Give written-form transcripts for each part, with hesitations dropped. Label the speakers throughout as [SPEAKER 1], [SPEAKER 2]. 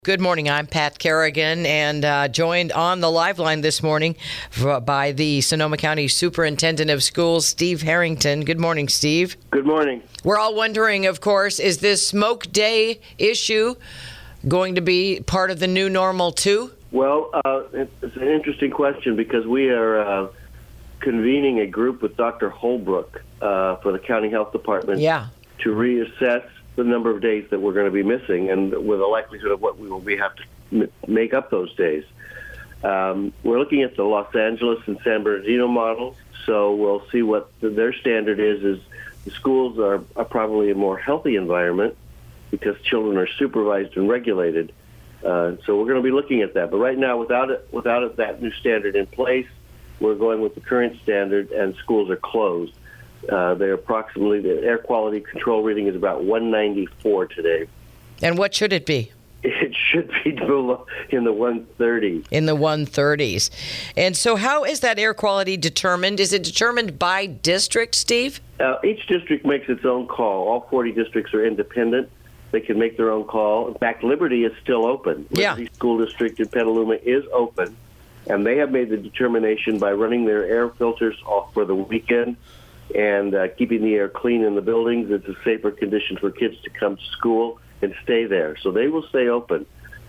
[SPEAKER 1] Good morning. I'm Pat Kerrigan and joined on the live line this morning by the Sonoma County Superintendent of Schools, Steve Harrington. Good morning, Steve.
[SPEAKER 2] Good morning.
[SPEAKER 1] We're all wondering, of course, is this smoke day issue going to be part of the new normal too?
[SPEAKER 2] Well, it's an interesting question because we are convening a group with Dr. Holbrook for the County Health Department to reassess the number of days that we're going to be missing and with the likelihood of what we will have to make up those days. We're looking at the Los Angeles and San Bernardino models, so we'll see what their standard is the schools are probably a more healthy environment because children are supervised and regulated. So we're going to be looking at that. But right now, without that new standard in place, we're going with the current standard and schools are closed. They're approximately, the air quality control reading is about 194 today.
[SPEAKER 1] And what should it be?
[SPEAKER 2] It should be in the 130s.
[SPEAKER 1] In the 130s. And so how is that air quality determined? Is it determined by district, Steve?
[SPEAKER 2] Each district makes its own call. All 40 districts are independent. They can make their own call. In fact, Liberty is still open. Liberty School District in Petaluma is open. And they have made the determination by running their air filters off for the weekend and keeping the air clean in the buildings. It's a safer condition for kids to come to school and stay there. So they will stay open.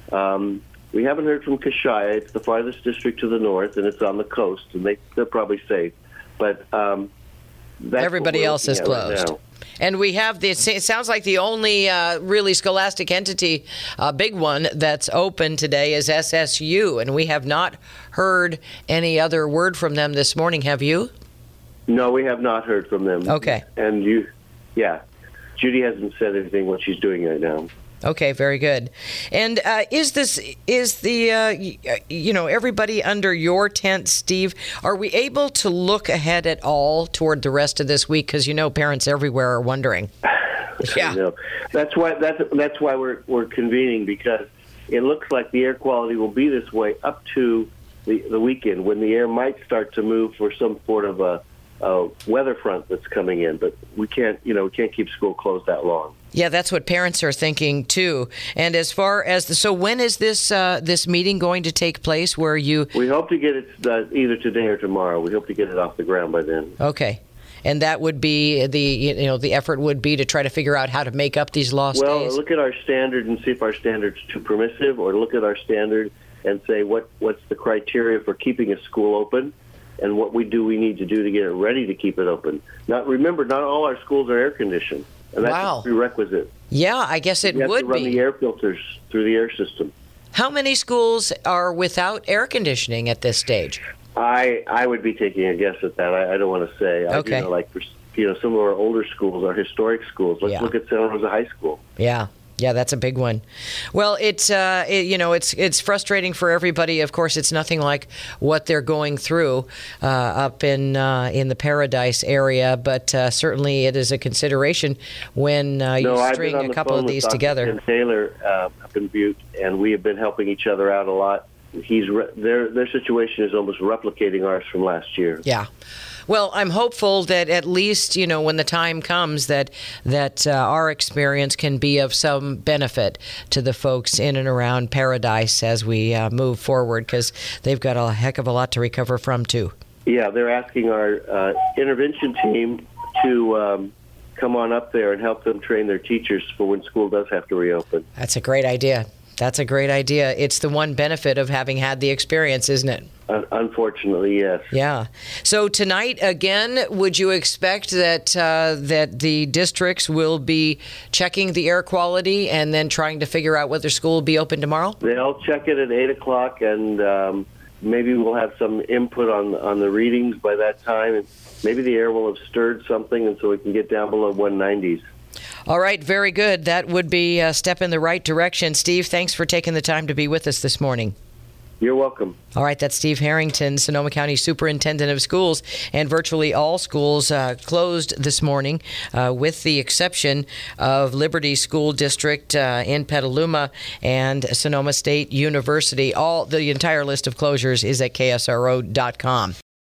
[SPEAKER 2] We haven't heard from Kashaya. It's the farthest district to the north, and it's on the coast, and they're probably safe. But
[SPEAKER 1] everybody else is closed. Right, and we have this, it sounds like the only really scholastic entity, big one, that's open today is SSU, and we have not heard any other word from them this morning. Have you?
[SPEAKER 2] No, we have not heard from them.
[SPEAKER 1] Okay.
[SPEAKER 2] And Judy hasn't said anything what she's doing right now.
[SPEAKER 1] Okay, very good. And is everybody under your tent, Steve, are we able to look ahead at all toward the rest of this week? Because parents everywhere are wondering. Yeah.
[SPEAKER 2] No. That's why we're convening, because it looks like the air quality will be this way up to the weekend when the air might start to move for some sort of a weather front that's coming in, but we can't keep school closed that long.
[SPEAKER 1] Yeah, that's what parents are thinking too. And as far as so when is this meeting going to take place? We
[SPEAKER 2] hope to get it either today or tomorrow. We hope to get it off the ground by then.
[SPEAKER 1] Okay. And that would be the effort would be to try to figure out how to make up these lost days?
[SPEAKER 2] Well, look at our standard and see if our standard's too permissive, or look at our standard and say what's the criteria for keeping a school open, and what we need to do to get it ready to keep it open. Remember, not all our schools are air conditioned, and that's a prerequisite.
[SPEAKER 1] Yeah, I guess it would be.
[SPEAKER 2] You have to run the air filters through the air system. How
[SPEAKER 1] many schools are without air conditioning at this stage?
[SPEAKER 2] I would be taking a guess at that. I don't want to say.
[SPEAKER 1] Okay.
[SPEAKER 2] Some of our older schools, our historic schools. Let's look at Santa Rosa High School.
[SPEAKER 1] Yeah. Yeah, that's a big one. Well, it's frustrating for everybody. Of course, it's nothing like what they're going through up in the Paradise area, but certainly it is a consideration when you string a couple of these together.
[SPEAKER 2] And Taylor up in Butte, and we have been helping each other out a lot. Their situation is almost replicating ours from last year.
[SPEAKER 1] Yeah. Well, I'm hopeful that at least, when the time comes that our experience can be of some benefit to the folks in and around Paradise as we move forward, because they've got a heck of a lot to recover from, too. Yeah,
[SPEAKER 2] they're asking our intervention team to come on up there and help them train their teachers for when school does have to reopen.
[SPEAKER 1] That's a great idea. That's a great idea. It's the one benefit of having had the experience, isn't it?
[SPEAKER 2] Unfortunately, yes.
[SPEAKER 1] Yeah. So tonight, again, would you expect that the districts will be checking the air quality and then trying to figure out whether school will be open tomorrow?
[SPEAKER 2] They'll check it at 8 o'clock, and maybe we'll have some input on the readings by that time. And maybe the air will have stirred something, and so we can get down below 190s.
[SPEAKER 1] All right, very good. That would be a step in the right direction. Steve, thanks for taking the time to be with us this morning.
[SPEAKER 2] You're welcome.
[SPEAKER 1] All right, that's Steve Harrington, Sonoma County Superintendent of Schools, and virtually all schools closed this morning, with the exception of Liberty School District in Petaluma and Sonoma State University. The entire list of closures is at KSRO.com.